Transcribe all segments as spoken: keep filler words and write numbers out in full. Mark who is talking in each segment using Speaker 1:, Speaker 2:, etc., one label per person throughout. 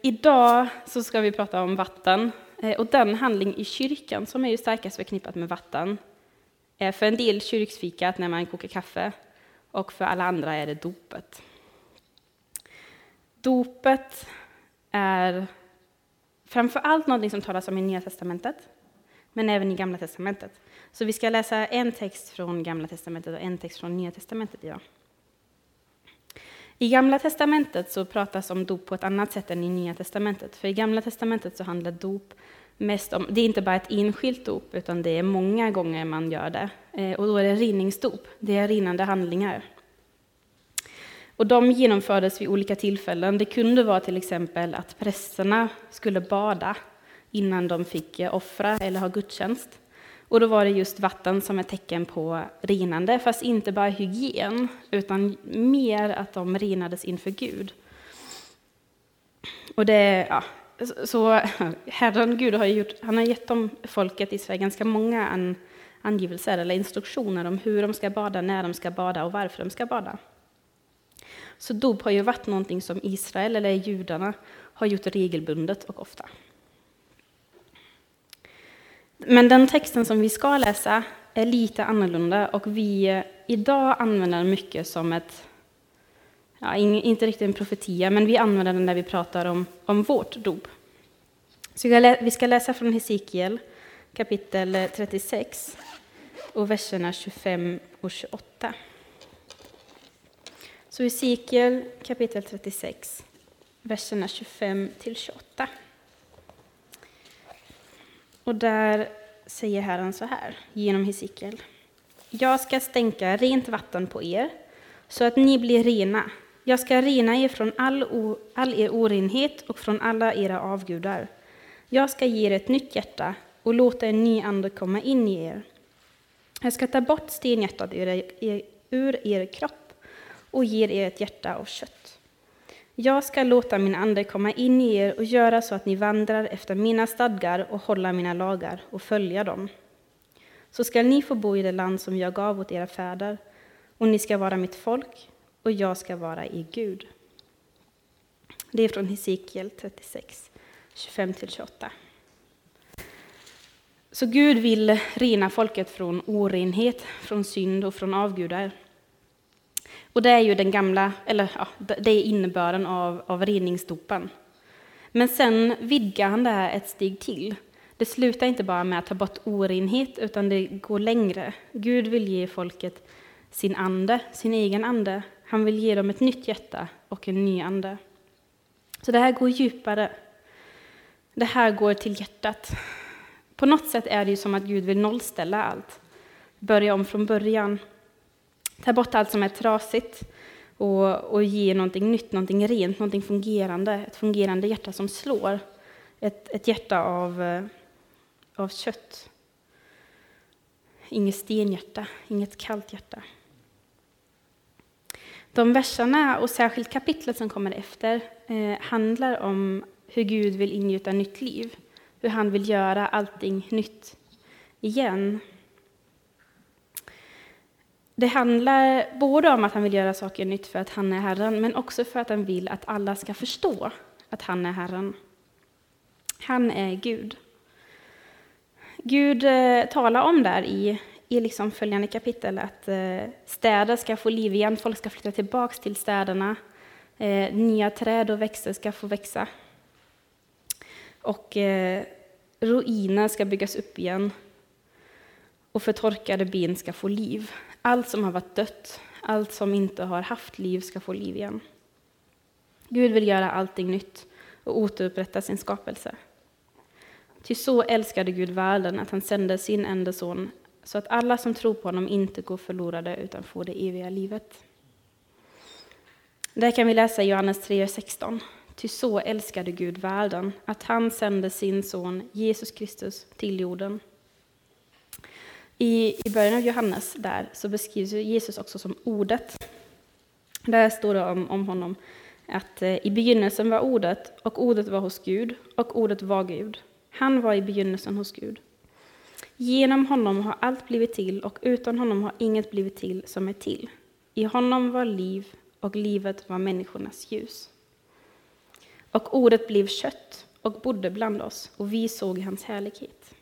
Speaker 1: Idag så ska vi prata om vatten och den handling i kyrkan som är ju starkast förknippat med vatten. För en del kyrksfikat när man kokar kaffe och för alla andra är det dopet. Dopet är framför allt något som talas om i Nya testamentet, men även i Gamla testamentet. Så vi ska läsa en text från Gamla testamentet och en text från Nya testamentet idag. I Gamla testamentet så pratas om dop på ett annat sätt än i Nya testamentet. För i Gamla testamentet så handlar dop mest om, det är inte bara ett enskilt dop, utan det är många gånger man gör det. Och då är det rinningsdop, det är rinnande handlingar. Och de genomfördes vid olika tillfällen. Det kunde vara till exempel att prästerna skulle bada innan de fick offra eller ha gudstjänst. Och då var det just vatten som är tecken på renande, fast inte bara hygien, utan mer att de renades inför Gud. Och det, ja, så Herren Gud har gjort, han har gett dem folket i Sverige ganska många an, angivelser eller instruktioner om hur de ska bada, när de ska bada och varför de ska bada. Så dop har ju varit någonting som Israel eller judarna har gjort regelbundet och ofta. Men den texten som vi ska läsa är lite annorlunda och vi idag använder den mycket som ett, ja, inte riktigt en profetia, men vi använder den när vi pratar om, om vårt dop. Så vi ska läsa från Hesekiel kapitel trettiosex och verserna tjugofem och tjugoåtta. Så Hesekiel kapitel trettiosex, verserna tjugofem till tjugoåtta. Och där säger Herren så här, genom Hesekiel. Jag ska stänka rent vatten på er, så att ni blir rena. Jag ska rena er från all, o, all er orenhet och från alla era avgudar. Jag ska ge er ett nytt hjärta och låta en ny ande komma in i er. Jag ska ta bort stenhjärtat ur er, ur er kropp och ge er ett hjärta av kött. Jag ska låta min ande komma in i er och göra så att ni vandrar efter mina stadgar och hålla mina lagar och följa dem. Så ska ni få bo i det land som jag gav åt era fäder, och ni ska vara mitt folk, och jag ska vara er Gud. Det är från Hesekiel trettiosex, tjugofem till tjugoåtta. Så Gud vill rena folket från orenhet, från synd och från avgudar. Och det är ju den gamla, eller ja, det är innebörden av, av reningsdopen. Men sen vidgar han det här ett steg till. Det slutar inte bara med att ta bort orenhet, utan det går längre. Gud vill ge folket sin ande, sin egen ande. Han vill ge dem ett nytt hjärta och en ny ande. Så det här går djupare. Det här går till hjärtat. På något sätt är det ju som att Gud vill nollställa allt. Börja om från början. Ta bort allt som är trasigt och, och ge någonting nytt, någonting rent, någonting fungerande. Ett fungerande hjärta som slår. Ett, ett hjärta av, av kött. Inget stenhjärta, inget kallt hjärta. De verserna och särskilt kapitlet som kommer efter eh, handlar om hur Gud vill ingjuta nytt liv. Hur han vill göra allting nytt igen. Det handlar både om att han vill göra saker nytt för att han är Herren, men också för att han vill att alla ska förstå att han är Herren. Han är Gud. Gud eh, talar om där i, i liksom följande kapitel att eh, städer ska få liv igen, folk ska flytta tillbaka till städerna, eh, nya träd och växter ska få växa. Och eh, ruiner ska byggas upp igen och förtorkade ben ska få liv. Allt som har varit dött, allt som inte har haft liv ska få liv igen. Gud vill göra allting nytt och återupprätta sin skapelse. Ty så älskade Gud världen att han sände sin enda son så att alla som tror på honom inte går förlorade utan får det eviga livet. Där kan vi läsa Johannes tre sexton. Ty så älskade Gud världen att han sände sin son Jesus Kristus till jorden. I, I början av Johannes där så beskrivs Jesus också som ordet. Där står det om, om honom att eh, i begynnelsen var ordet och ordet var hos Gud och ordet var Gud. Han var i begynnelsen hos Gud. Genom honom har allt blivit till och utan honom har inget blivit till som är till. I honom var liv och livet var människornas ljus. Och ordet blev kött och bodde bland oss, och vi såg hans härlighet.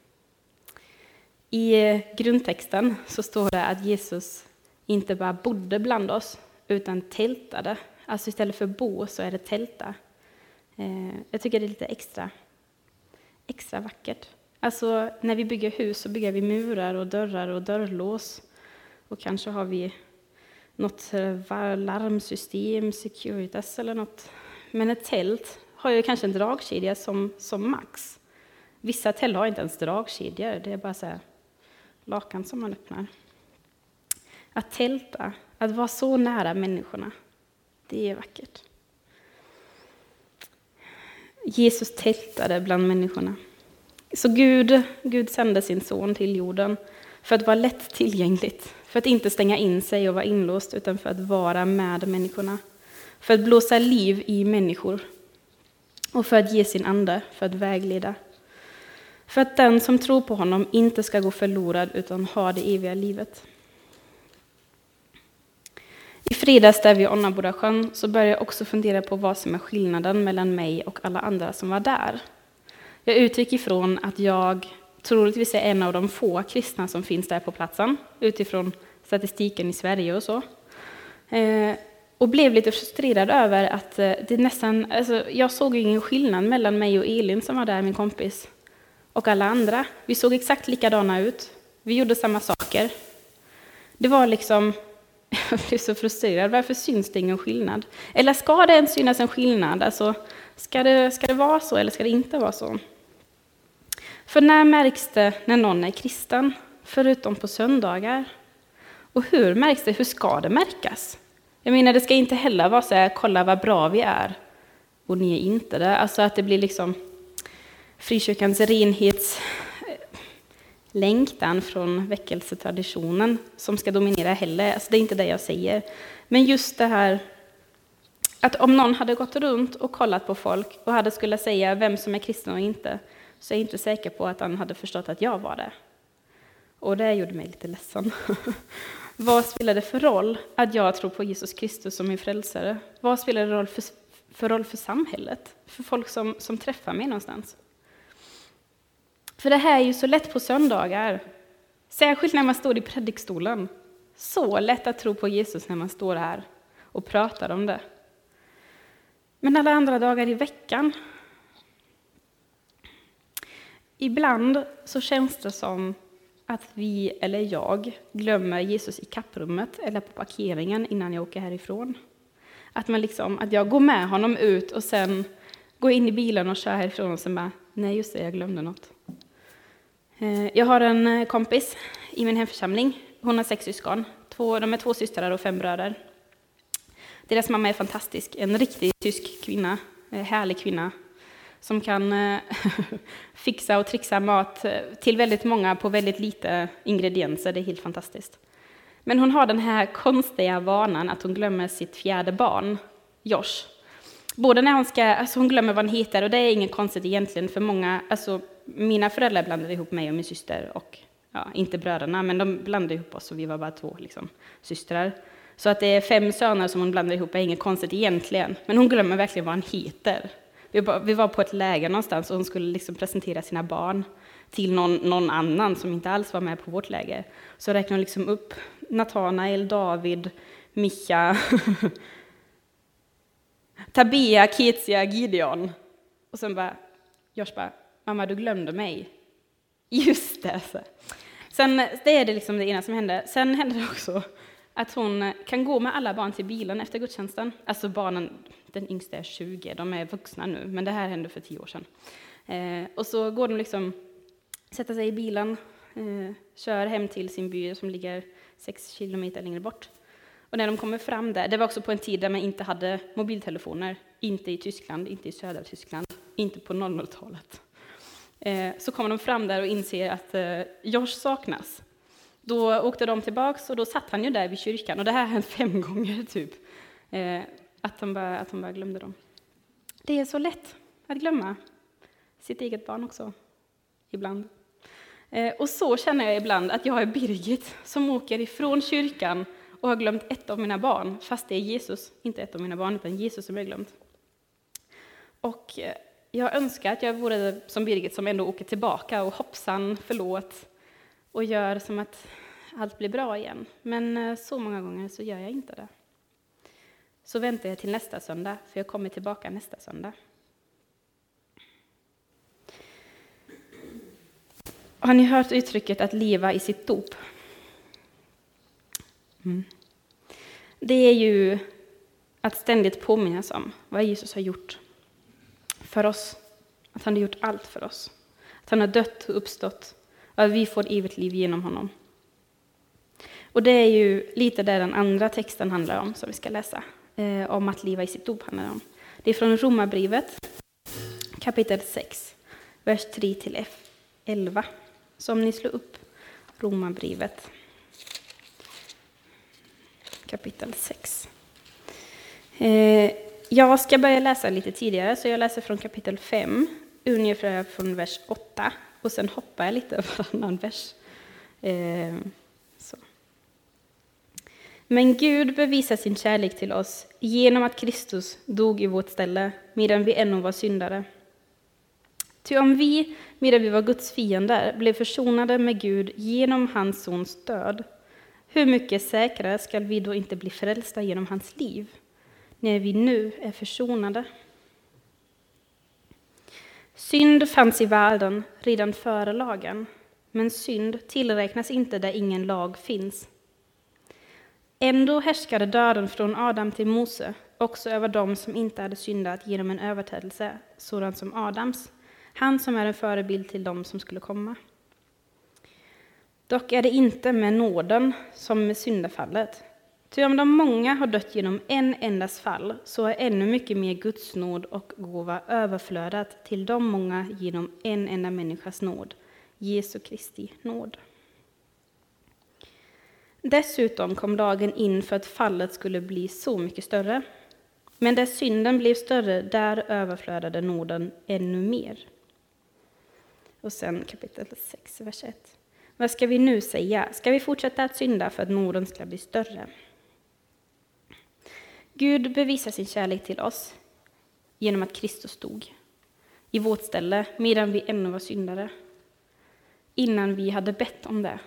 Speaker 1: I grundtexten så står det att Jesus inte bara bodde bland oss, utan tältade. Alltså istället för bo så är det tälta. Jag tycker det är lite extra, extra vackert. Alltså när vi bygger hus så bygger vi murar och dörrar och dörrlås. Och kanske har vi något larmsystem, Securitas eller något. Men ett tält har ju kanske en dragkedja som, som max. Vissa tält har inte ens dragkedjor, det är bara så här lakan som man öppnar. Att tälta, att vara så nära människorna, det är vackert. Jesus tältade bland människorna. Så Gud, Gud sände sin son till jorden för att vara lätt tillgängligt. För att inte stänga in sig och vara inlåst, utan för att vara med människorna. För att blåsa liv i människor. Och för att ge sin ande, för att vägleda. För att den som tror på honom inte ska gå förlorad, utan ha det eviga livet. I fredags där vid Onnabodasjön så började jag också fundera på vad som är skillnaden mellan mig och alla andra som var där. Jag utgick ifrån att jag troligtvis är en av de få kristna som finns där på platsen, utifrån statistiken i Sverige och så. Eh, och blev lite frustrerad över att det nästan, alltså jag såg ingen skillnad mellan mig och Elin som var där, min kompis, och alla andra. Vi såg exakt likadana ut. Vi gjorde samma saker. Det var liksom, jag blev så frustrerad, varför syns det ingen skillnad? Eller ska det ens synas en skillnad? Alltså, ska det, ska det vara så eller ska det inte vara så? För när märks det när någon är kristen, förutom på söndagar? Och hur märks det? Hur ska det märkas? Jag menar, det ska inte heller vara så här, kolla vad bra vi är, och ni är inte det. Alltså att det blir liksom frikyrkans renhetslängtan från väckelsetraditionen som ska dominera heller. Alltså det är inte det jag säger. Men just det här, att om någon hade gått runt och kollat på folk och hade skulle säga vem som är kristen och inte, så är jag inte säker på att han hade förstått att jag var det. Och det gjorde mig lite ledsen. Vad spelar det för roll att jag tror på Jesus Kristus som min frälsare? Vad spelar det roll för, för roll för samhället? För folk som, som träffar mig någonstans? För det här är ju så lätt på söndagar. Särskilt när man står i predikstolen. Så lätt att tro på Jesus när man står här och pratar om det. Men alla andra dagar i veckan. Ibland så känns det som att vi, eller jag, glömmer Jesus i kapprummet eller på parkeringen innan jag åker härifrån. Att, man liksom, att jag går med honom ut och sen går in i bilen och kör härifrån och sen bara, nej just det, jag glömde något. Jag har en kompis i min hemförsamling. Hon har sex syskon. Två, de är två systrar och fem bröder. Deras mamma är fantastisk. En riktig tysk kvinna. Härlig kvinna. Som kan fixa och trixa mat till väldigt många på väldigt lite ingredienser. Det är helt fantastiskt. Men hon har den här konstiga vanan att hon glömmer sitt fjärde barn, Josh. Både när hon ska, alltså hon glömmer vad han heter, och det är inget konstigt egentligen för många, alltså mina föräldrar blandade ihop mig och min syster och, ja, inte bröderna, men de blandade ihop oss och vi var bara två liksom, systrar. Så att det är fem söner som hon blandar ihop är inget konstigt egentligen, men hon glömmer verkligen vad han heter. Vi var, vi var på ett läger någonstans och hon skulle liksom presentera sina barn till någon, någon annan som inte alls var med på vårt läger. Så räknade hon liksom upp Nathanael, David, Micha, Tabea, Ketsia, Gideon. Och sen bara, Josh bara, mamma du glömde mig. Just det. Så. Sen, det är det liksom det ena som hände. Sen hände det också att hon kan gå med alla barn till bilen efter gudstjänsten. Alltså barnen, den yngsta är tjugo, de är vuxna nu. Men det här hände för tio år sedan. Eh, och så går de liksom, sätter sig i bilen, eh, kör hem till sin by som ligger sex kilometer längre bort. Och när de kommer fram där, det var också på en tid där man inte hade mobiltelefoner. Inte i Tyskland, inte i södra Tyskland, inte på noll noll-talet. Eh, så kommer de fram där och inser att eh, Josh saknas. Då åkte de tillbaks och då satt han ju där vid kyrkan. Och det här har hänt fem gånger typ. Eh, att, de bara, att de bara glömde dem. Det är så lätt att glömma sitt eget barn också. Ibland. Eh, och så känner jag ibland att jag är Birgit som åker ifrån kyrkan och har glömt ett av mina barn. Fast det är Jesus, inte ett av mina barn utan Jesus som jag har glömt. Och jag önskar att jag vore som Birgit som ändå åker tillbaka och hoppsan, förlåt och gör som att allt blir bra igen. Men så många gånger så gör jag inte det. Så väntar jag till nästa söndag, för jag kommer tillbaka nästa söndag. Har ni hört uttrycket att leva i sitt dop? Mm. Det är ju att ständigt påminnas om vad Jesus har gjort för oss. Att han har gjort allt för oss. Att han har dött och uppstått. Och att vi får evigt liv genom honom. Och det är ju lite där den andra texten handlar om, som vi ska läsa. Eh, om att leva i sitt dop handlar om. Det är från Romarbrevet, kapitel sex, vers tre till elva. Så om ni slår upp Romarbrevet, kapitel sex. Eh, jag ska börja läsa lite tidigare, så jag läser från kapitel fem, ungefär från vers åtta. Och sen hoppar jag lite varannan vers. Eh, så. Men Gud bevisar sin kärlek till oss genom att Kristus dog i vårt ställe medan vi ännu var syndare. Ty om vi, medan vi var Guds fiender, blev försonade med Gud genom hans sons död, hur mycket säkrare ska vi då inte bli frälsta genom hans liv, när vi nu är försonade? Synd fanns i världen redan före lagen, men synd tillräknas inte där ingen lag finns. Ändå härskade döden från Adam till Mose, också över dem som inte hade syndat genom en överträdelse, sådan som Adams, han som är en förebild till dem som skulle komma. Dock är det inte med nåden som med syndafallet. Ty om de många har dött genom en endas fall, så är ännu mycket mer Guds nåd och gåva överflödat till de många genom en enda människas nåd, Jesu Kristi nåd. Dessutom kom lagen in för att fallet skulle bli så mycket större. Men där synden blev större, där överflödade nåden ännu mer. Och sen kapitel sex, vers ett. Vad ska vi nu säga? Ska vi fortsätta att synda för att nåden ska bli större? Gud bevisar sin kärlek till oss genom att Kristus dog i vårt ställe medan vi ännu var syndare. Innan vi hade bett om det.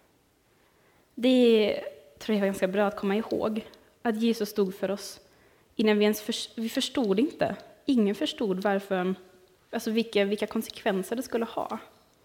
Speaker 1: Det tror jag är ganska bra att komma ihåg. Att Jesus dog för oss innan vi ens för, vi förstod inte. Ingen förstod varför, alltså vilka, vilka konsekvenser det skulle ha.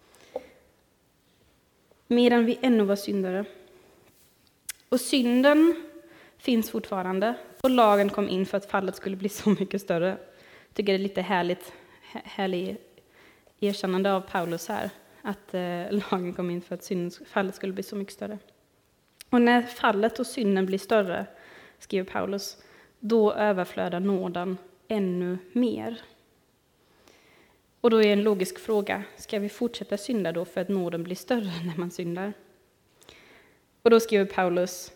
Speaker 1: Medan vi ännu var syndare. Och synden finns fortfarande. Och lagen kom in för att fallet skulle bli så mycket större. Jag tycker det är lite härligt, härligt erkännande av Paulus här. Att eh, lagen kom in för att syndens, fallet skulle bli så mycket större. Och när fallet och synden blir större, skriver Paulus, då överflödar nåden ännu mer. Och då är en logisk fråga, ska vi fortsätta synda då för att nåden blir större när man syndar? Och då skriver Paulus,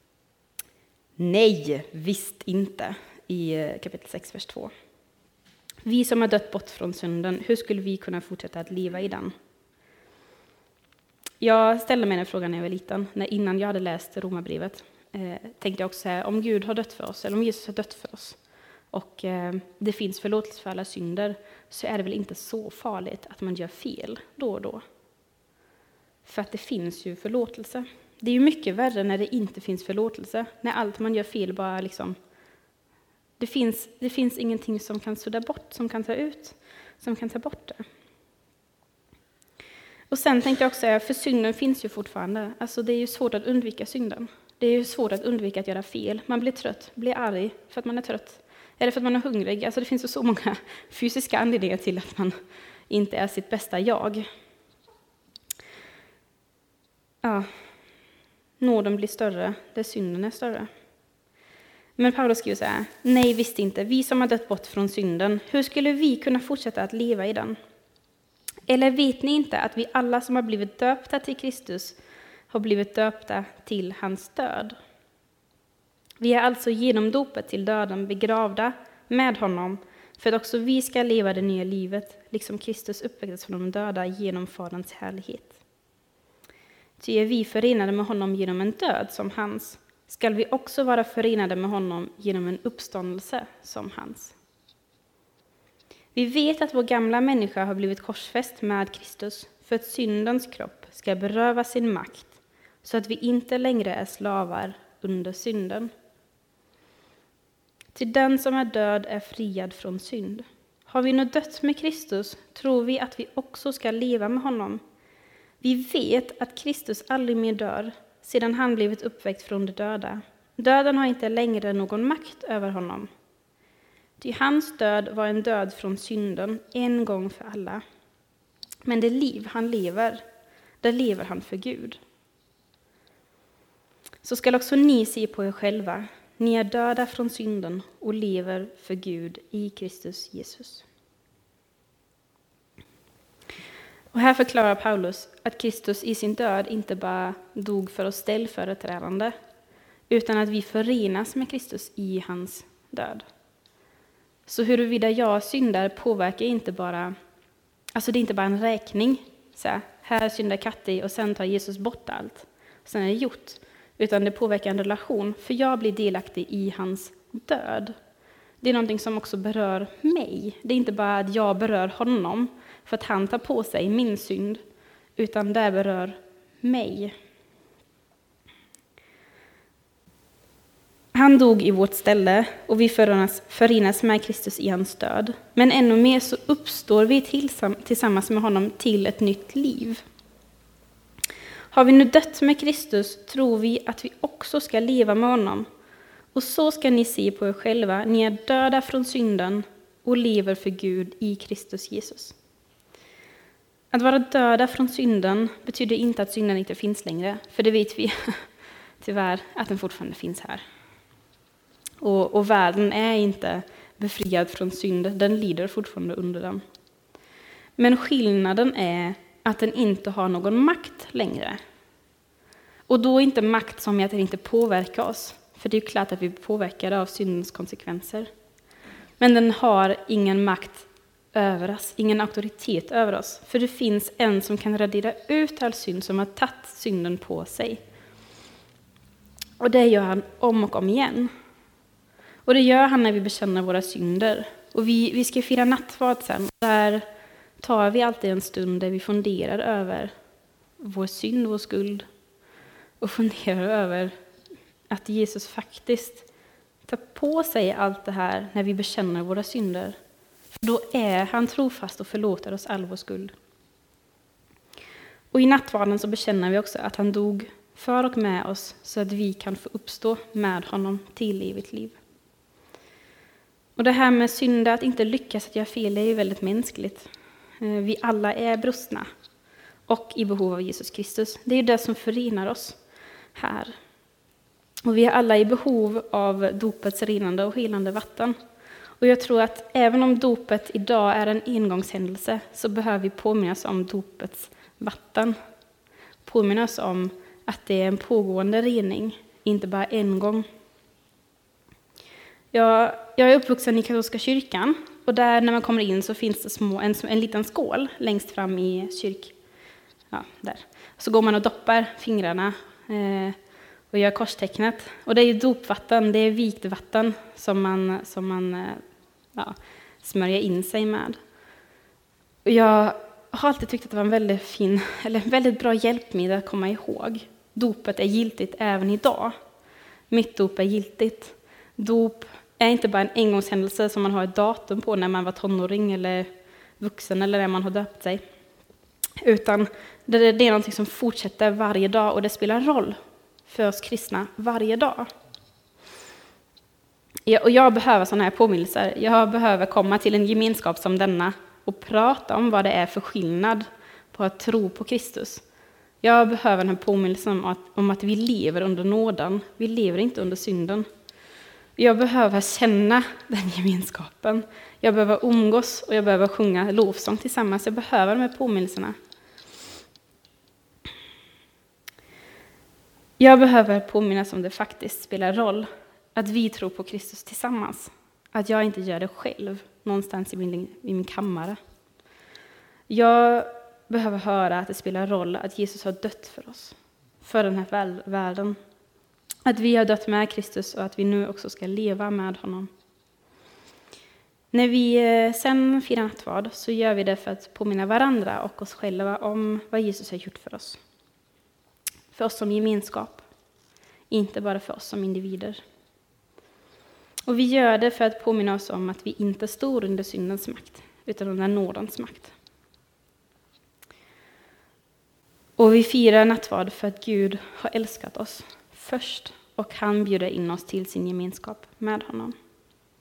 Speaker 1: nej, visst inte, i kapitel sex, vers två. Vi som har dött bort från synden, hur skulle vi kunna fortsätta att leva i den? Jag ställde mig den frågan när jag var liten, när innan jag hade läst Romarbrevet. Eh, tänkte jag också så här, om Gud har dött för oss, eller om Jesus har dött för oss, och eh, det finns förlåtelse för alla synder, så är det väl inte så farligt att man gör fel då och då. För att det finns ju förlåtelse. Det är ju mycket värre när det inte finns förlåtelse, när allt man gör fel bara liksom... Det finns, det finns ingenting som kan sudda bort, som kan ta ut, som kan ta bort det. Och sen tänkte jag också säga, för synden finns ju fortfarande. Alltså det är ju svårt att undvika synden. Det är ju svårt att undvika att göra fel. Man blir trött, blir arg för att man är trött. Eller för att man är hungrig. Alltså det finns ju så många fysiska anledningar till att man inte är sitt bästa jag. Ja, nåden blir större där synden är större. Men Paulus skriver så här, nej visst inte, vi som har dött bort från synden, hur skulle vi kunna fortsätta att leva i den? Eller vet ni inte att vi alla som har blivit döpta till Kristus har blivit döpta till hans död? Vi är alltså genom dopet till döden begravda med honom, för att också vi ska leva det nya livet, liksom Kristus uppväcktes från de döda genom Faderns härlighet. Ty är vi förenade med honom genom en död som hans, skall vi också vara förenade med honom genom en uppståndelse som hans. Vi vet att vår gamla människa har blivit korsfäst med Kristus för att syndens kropp ska beröva sin makt så att vi inte längre är slavar under synden. Till den som är död är friad från synd. Har vi nu dött med Kristus tror vi att vi också ska leva med honom. Vi vet att Kristus aldrig mer dör sedan han blivit uppväckt från de döda. Döden har inte längre någon makt över honom. Ty hans död var en död från synden en gång för alla. Men det liv han lever, det lever han för Gud. Så ska också ni se på er själva. Ni är döda från synden och lever för Gud i Kristus Jesus. Och här förklarar Paulus att Kristus i sin död inte bara dog för oss ställföreträdande, utan att vi förenas med Kristus i hans död. Så huruvida jag syndar påverkar inte bara, alltså det är inte bara en räkning. Så här, här syndar Katti och sen tar Jesus bort allt. Sen är det gjort. Utan det påverkar en relation, för jag blir delaktig i hans död. Det är någonting som också berör mig. Det är inte bara att jag berör honom för att han tar på sig min synd, utan det berör mig. Han dog i vårt ställe och vi förenas, förenas med Kristus i hans död. Men ännu mer så uppstår vi tillsammans med honom till ett nytt liv. Har vi nu dött med Kristus tror vi att vi också ska leva med honom. Och så ska ni se på er själva. Ni är döda från synden och lever för Gud i Kristus Jesus. Att vara döda från synden betyder inte att synden inte finns längre. För det vet vi tyvärr att den fortfarande finns här. Och, och världen är inte befriad från synd. Den lider fortfarande under den. Men skillnaden är att den inte har någon makt längre. Och då inte makt som att den inte påverkar oss. För det är ju klart att vi är påverkade av syndens konsekvenser. Men den har ingen makt över oss, ingen auktoritet över oss. För det finns en som kan radera ut all synd, som har tagit synden på sig. Och det gör han om och om igen. Och det gör han när vi bekänner våra synder. Och vi, vi ska fira nattvard sen. Där tar vi alltid en stund där vi funderar över vår synd, vår skuld. Och funderar över att Jesus faktiskt tar på sig allt det här när vi bekänner våra synder. För då är han trofast och förlåter oss all vår skuld. Och i nattvarden så bekänner vi också att han dog för och med oss så att vi kan få uppstå med honom till evigt liv. Och det här med synd, att inte lyckas att göra fel, är ju väldigt mänskligt. Vi alla är brustna och i behov av Jesus Kristus. Det är det som förenar oss här. Och vi är alla i behov av dopets renande och helande vatten. Och jag tror att även om dopet idag är en engångshändelse så behöver vi påminnas om dopets vatten. Påminnas om att det är en pågående rening, inte bara en gång. Jag, jag är uppvuxen i katolska kyrkan och där när man kommer in så finns det små, en, en liten skål längst fram i kyrk. Ja, där. Så går man och doppar fingrarna eh, och gör korstecknet. Och det är ju dopvatten, det är vikt vatten som man, som man eh, ja, smörjer in sig med. Och jag har alltid tyckt att det var en väldigt fin, eller väldigt bra hjälpmedel att komma ihåg. Dopet är giltigt även idag. Mitt dop är giltigt. Dop är inte bara en engångshändelse som man har ett datum på när man var tonåring eller vuxen eller när man har döpt sig. Utan det är något som fortsätter varje dag och det spelar roll för oss kristna varje dag. Och jag behöver sådana här påminnelser. Jag behöver komma till en gemenskap som denna och prata om vad det är för skillnad på att tro på Kristus. Jag behöver den här påminnelsen om att, om att vi lever under nåden. Vi lever inte under synden. Jag behöver känna den gemenskapen. Jag behöver umgås och jag behöver sjunga lovsång tillsammans. Jag behöver de här påminnelserna. Jag behöver påminnas om det faktiskt spelar roll att vi tror på Kristus tillsammans. Att jag inte gör det själv någonstans i min, i min kammare. Jag behöver höra att det spelar roll att Jesus har dött för oss. För den här världen. Att vi har dött med Kristus och att vi nu också ska leva med honom. När vi sen firar nattvard så gör vi det för att påminna varandra och oss själva om vad Jesus har gjort för oss. För oss som gemenskap, inte bara för oss som individer. Och vi gör det för att påminna oss om att vi inte står under syndens makt, utan under nådens makt. Och vi firar nattvard för att Gud har älskat oss först och han bjuder in oss till sin gemenskap med honom.